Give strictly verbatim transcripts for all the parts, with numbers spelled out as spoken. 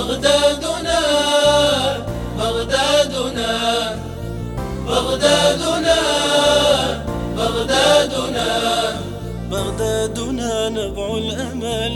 بغدادنا بغدادنا بغدادنا بغدادنا بغدادنا نبع الأمل،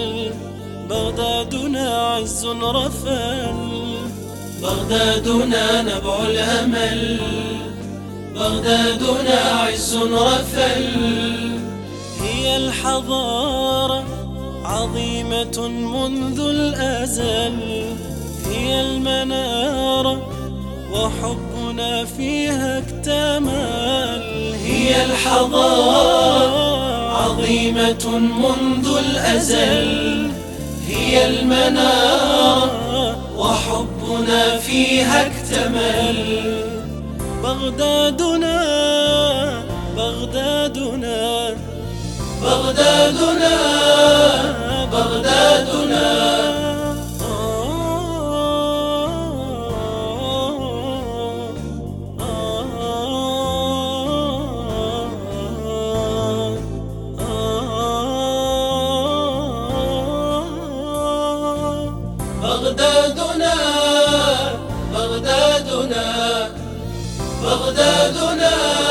بغدادنا عز رفل. بغدادنا نبع الأمل، بغدادنا عز رفل. هي الحضارة عظيمة منذ الأزل، هي المنارة وحبنا فيها اكتمل. هي الحضارة عظيمة منذ الأزل، هي المنارة وحبنا فيها اكتمل. بغدادنا بغدادنا بغدادنا بغدادنا بغدادنا بغدادنا بغدادنا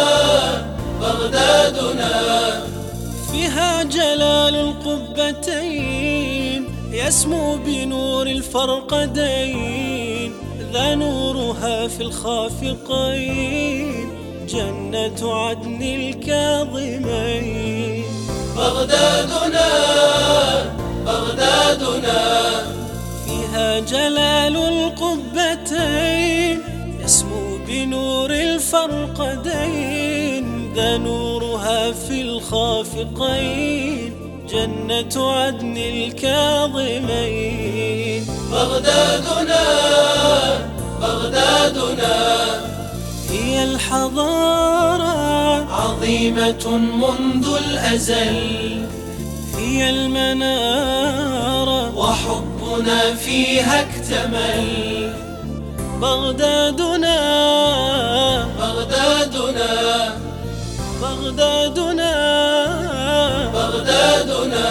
بغدادنا فيها جلال القبتين يسمو بنور الفرقدين، ذا نورها في الخافقين جنة عدن الكاظمين. بغدادنا بغدادنا فيها جلال القبتين يسمو بنور الفرقدين، ذا نورها في الخافقين جنة عدن الكاظمين. بغدادنا بغدادنا هي الحضارة عظيمة منذ الأزل، هي المنارة وحبنا فيها اكتمل. بغدادنا بغدادنا بغدادنا بغدادنا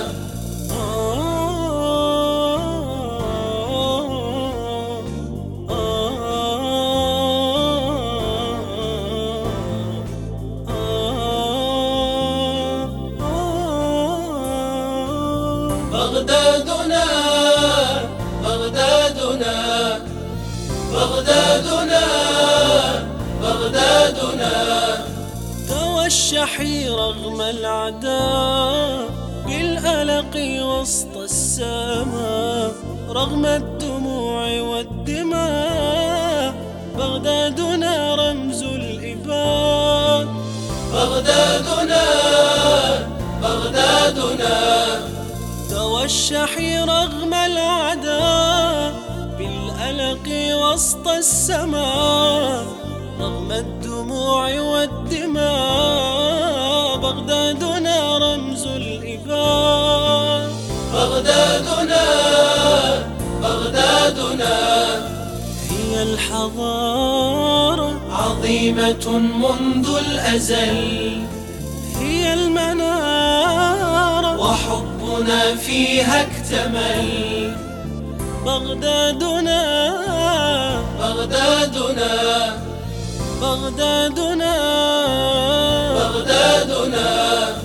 بغدادنا بغدادنا بغدادنا بغدادنا توشحي رغم العداء بالألق وسط السماء، رغم الدموع والدماء بغدادنا رمز الإباء. بغدادنا بغدادنا توشحي رغم العداء بالألق وسط السماء، رغم الدموع والدماء بغدادنا رمز الإباء. بغدادنا بغدادنا هي الحضارة عظيمة منذ الأزل، هي المنارة وحبنا فيها اكتمل. بغدادنا بغدادنا بغدادنا بغدادنا